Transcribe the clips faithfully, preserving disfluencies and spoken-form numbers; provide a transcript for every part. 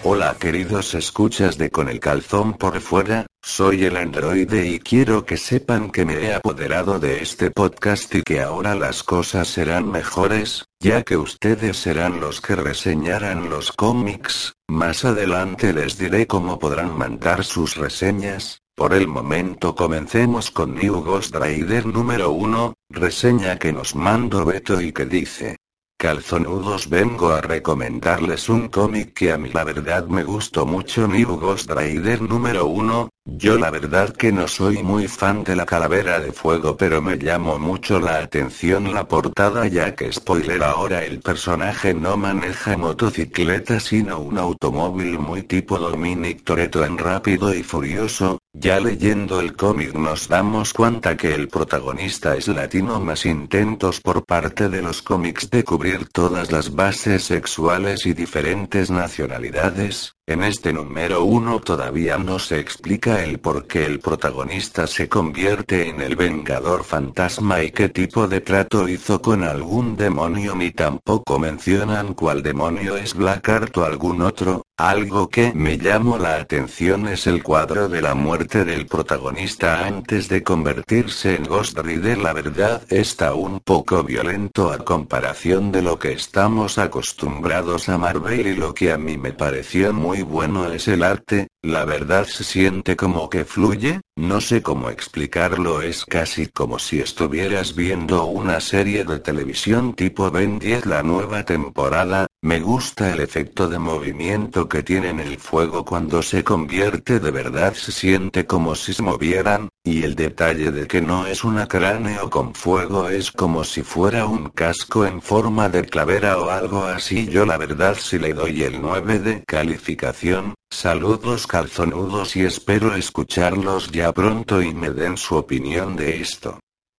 Hola queridos escuchas de Con el Calzón por Fuera, soy el androide y quiero que sepan que me he apoderado de este podcast y que ahora las cosas serán mejores, ya que ustedes serán los que reseñarán los cómics. Más adelante les diré cómo podrán mandar sus reseñas. Por el momento comencemos con New Ghost Rider número uno, reseña que nos mandó Beto y que dice: Calzonudos, vengo a recomendarles un cómic que a mí la verdad me gustó mucho, New Ghost Rider número uno. Yo la verdad que no soy muy fan de la calavera de fuego, pero me llamó mucho la atención la portada, ya que spoiler ahora el personaje no maneja motocicleta sino un automóvil muy tipo Dominic Toretto en Rápido y Furioso. Ya leyendo el cómic nos damos cuenta que el protagonista es latino, más intentos por parte de los cómics de cubrir todas las bases sexuales y diferentes nacionalidades. En este número uno todavía no se explica el por qué el protagonista se convierte en el Vengador Fantasma y qué tipo de trato hizo con algún demonio, ni tampoco mencionan cuál demonio es Blackheart o algún otro. Algo que me llamó la atención es el cuadro de la muerte del protagonista antes de convertirse en Ghost Rider. La verdad está un poco violento a comparación de lo que estamos acostumbrados a Marvel, y lo que a mí me pareció muy bueno es el arte. La verdad se siente como que fluye, no sé cómo explicarlo, es casi como si estuvieras viendo una serie de televisión tipo Ben diez la nueva temporada. Me gusta el efecto de movimiento que tiene en el fuego cuando se convierte, de verdad se siente como si se movieran, y el detalle de que no es una cráneo con fuego, es como si fuera un casco en forma de clavera o algo así. Yo la verdad sí le doy el nueve de calificación. Saludos calzonudos y espero escucharlos ya pronto y me den su opinión de esto.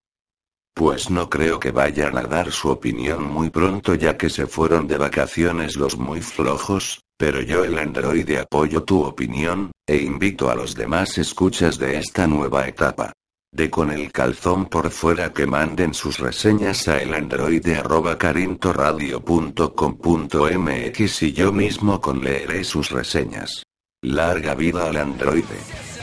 Pues no creo que vayan a dar su opinión muy pronto, ya que se fueron de vacaciones los muy flojos, pero yo el androide apoyo tu opinión, e invito a los demás escuchas de esta nueva etapa de Con el Calzón por Fuera que manden sus reseñas a elandroide arroba carintoradio punto com punto mx y yo mismo con leeré sus reseñas. Larga vida al androide.